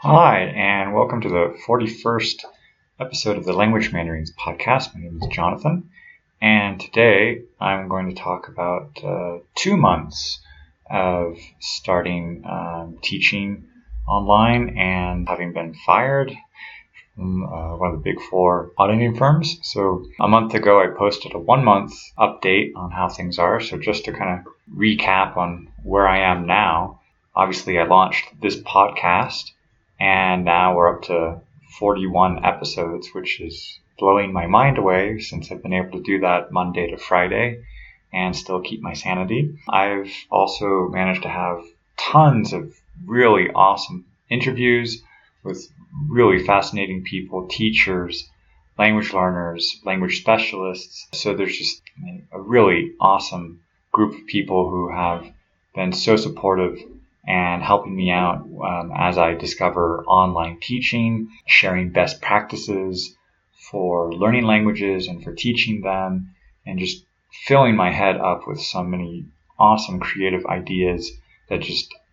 Hi, and welcome to the 41st episode of the Language Mandarins podcast. My name is Jonathan, and today I'm going to talk about 2 months of starting teaching online and having been fired from one of the big four auditing firms. So a month ago, I posted a 1-month update on how things are. So just to kind of recap on where I am now, obviously I launched this podcast. And now we're up to 41 episodes, which is blowing my mind away since I've been able to do that Monday to Friday and still keep my sanity. I've also managed to have tons of really awesome interviews with really fascinating people, teachers, language learners, language specialists. So there's just a really awesome group of people who have been so supportive and helping me out as I discover online teaching, sharing best practices for learning languages and for teaching them, and just filling my head up with so many awesome creative ideas that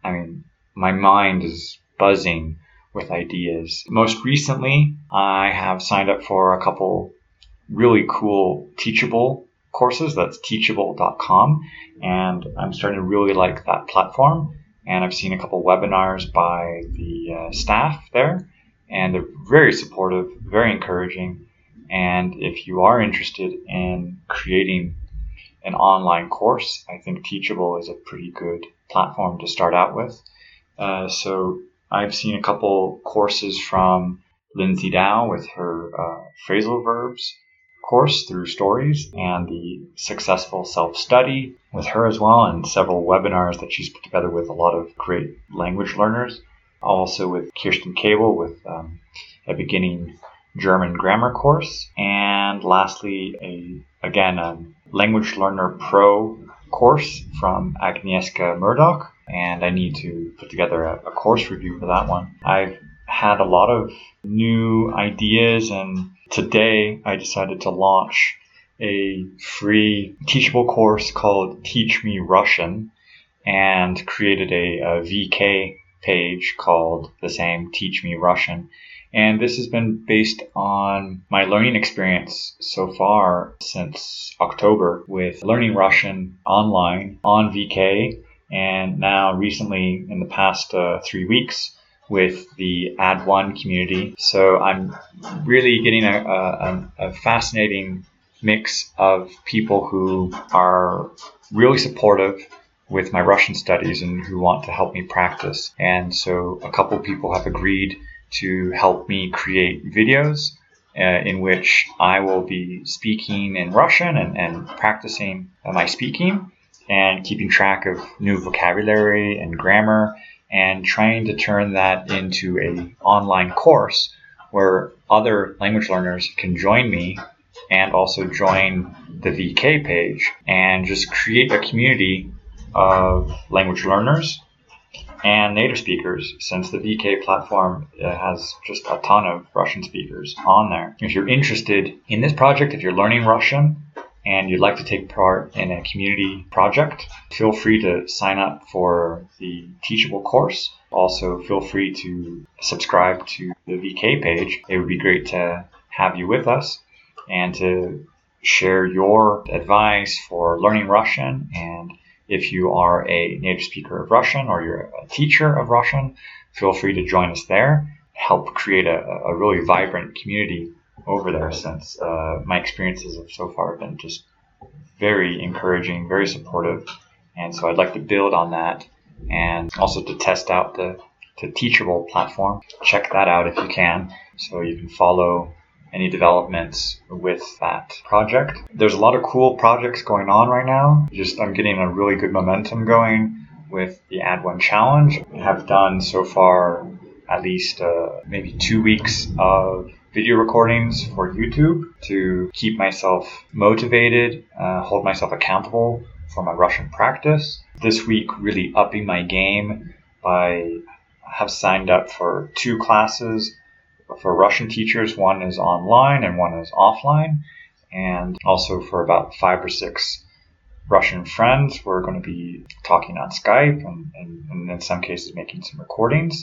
my mind is buzzing with ideas. Most recently, I have signed up for a couple really cool Teachable courses. That's teachable.com, and I'm starting to really like that platform. And I've seen a couple webinars by the staff there, and they're very supportive, very encouraging. And if you are interested in creating an online course, I think Teachable is a pretty good platform to start out with. So I've seen a couple courses from Lindsay Dow with her phrasal verbs course through stories, and the successful self-study with her as well, and several webinars that she's put together with a lot of great language learners. Also with Kirsten Cable with a beginning German grammar course, and lastly a Language Learner Pro course from Agnieszka Murdoch, and I need to put together a course review for that one. I've had a lot of new ideas, and today I decided to launch a free Teachable course called Teach Me Russian, and created a VK page called the same, Teach Me Russian. And this has been based on my learning experience so far since October with learning Russian online on VK, and now recently in the past 3 weeks with the Ad1 community. So I'm really getting a fascinating mix of people who are really supportive with my Russian studies and who want to help me practice. And so a couple people have agreed to help me create videos in which I will be speaking in Russian and practicing my speaking and keeping track of new vocabulary and grammar, and trying to turn that into an online course where other language learners can join me and also join the VK page and just create a community of language learners and native speakers, since the VK platform has just a ton of Russian speakers on there. If you're interested in this project, if you're learning Russian and you'd like to take part in a community project, feel free to sign up for the Teachable course. Also, feel free to subscribe to the VK page. It would be great to have you with us and to share your advice for learning Russian. And if you are a native speaker of Russian or you're a teacher of Russian, feel free to join us there. Help create a really vibrant community over there, since my experiences have so far been just very encouraging, very supportive. And so I'd like to build on that, and also to test out the Teachable platform. Check that out if you can, so you can follow any developments with that project. There's a lot of cool projects going on right now. I'm getting a really good momentum going with the Ad1 challenge. I have done so far at least maybe 2 weeks of video recordings for YouTube to keep myself motivated, hold myself accountable for my Russian practice. This week, really upping my game by have signed up for 2 classes for Russian teachers. One is online and one is offline. And also for about 5 or 6 Russian friends, we're going to be talking on Skype and in some cases making some recordings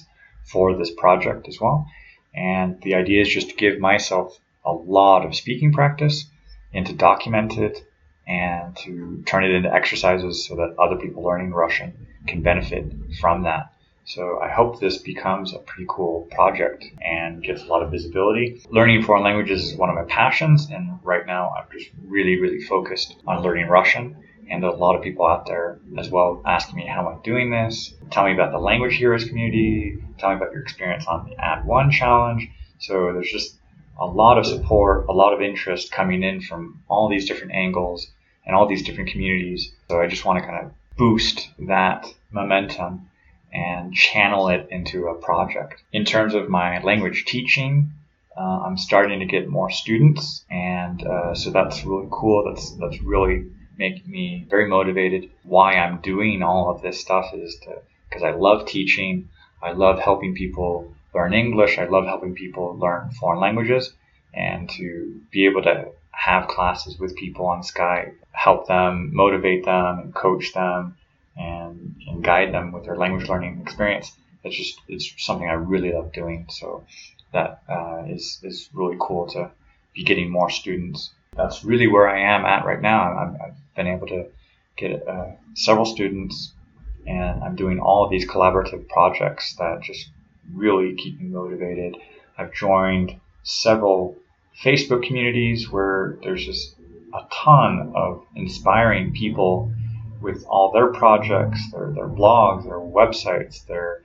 for this project as well. And the idea is just to give myself a lot of speaking practice and to document it and to turn it into exercises so that other people learning Russian can benefit from that. So I hope this becomes a pretty cool project and gets a lot of visibility. Learning foreign languages is one of my passions, and right now I'm just really focused on learning Russian. And a lot of people out there as well asking me, how am I doing this? Tell me about the Language Heroes community. Tell me about your experience on the Ad1 challenge. So there's just a lot of support, a lot of interest coming in from all these different angles and all these different communities. So I just want to kind of boost that momentum and channel it into a project. In terms of my language teaching, I'm starting to get more students, and so that's really cool. That's really making me very motivated. Why I'm doing all of this stuff is because I love teaching. I love helping people learn English. I love helping people learn foreign languages, and to be able to have classes with people on Skype, help them, motivate them, and coach them, and guide them with their language learning experience. It's something I really love doing. So that is really cool to be getting more students. That's really where I am at right now. I've been able to get several students, and I'm doing all of these collaborative projects that just really keep me motivated. I've joined several Facebook communities where there's just a ton of inspiring people with all their projects, their blogs, their websites, their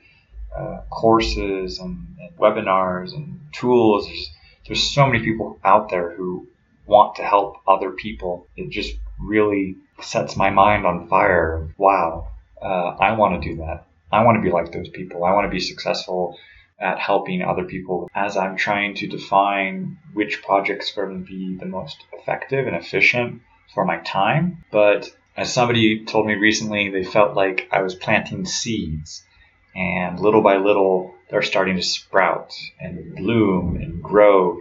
courses and webinars and tools. There's so many people out there who want to help other people. It just really sets my mind on fire. Wow, I want to do that. I want to be like those people. I want to be successful at helping other people as I'm trying to define which projects are going to be the most effective and efficient for my time. But as somebody told me recently, they felt like I was planting seeds, and little by little they're starting to sprout and bloom and grow.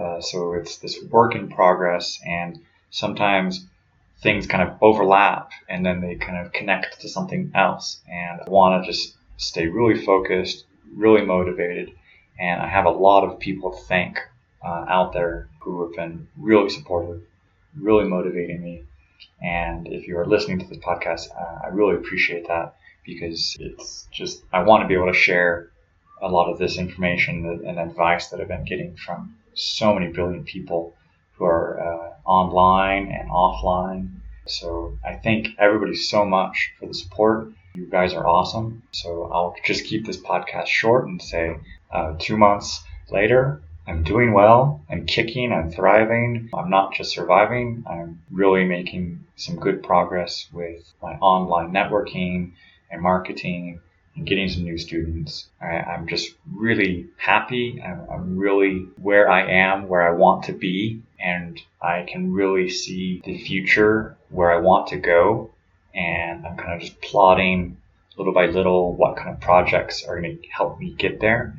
So it's this work in progress, and sometimes things kind of overlap and then they kind of connect to something else. And I want to just stay really focused, really motivated. And I have a lot of people to thank out there who have been really supportive, really motivating me. And if you are listening to this podcast, I really appreciate that, because it's just, I want to be able to share a lot of this information and advice that I've been getting from so many brilliant people who are online and offline. So I thank everybody so much for the support. You guys are awesome. So I'll just keep this podcast short and say 2 months later, I'm doing well, I'm kicking, I'm thriving. I'm not just surviving, I'm really making some good progress with my online networking and marketing and getting some new students. I'm just really happy. I'm really where I am, where I want to be, and I can really see the future where I want to go. And I'm kind of just plotting little by little what kind of projects are going to help me get there.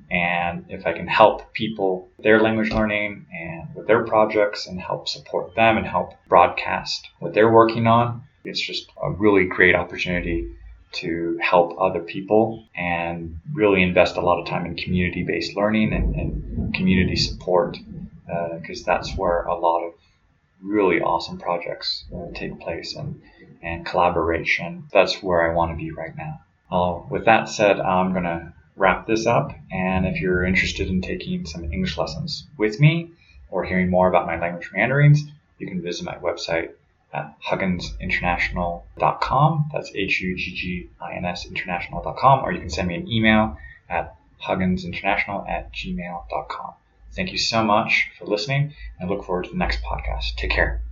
And if I can help people with their language learning and with their projects and help support them and help broadcast what they're working on, it's just a really great opportunity to help other people and really invest a lot of time in community-based learning and community support, because that's where a lot of really awesome projects take place, and collaboration. That's where I want to be right now. With that said, I'm going to wrap this up, and if you're interested in taking some English lessons with me or hearing more about my language meanderings, you can visit my website at hugginsinternational.com. That's HUGGINS international.com, or you can send me an email at hugginsinternational@gmail.com. Thank you so much for listening, and I look forward to the next podcast. Take care.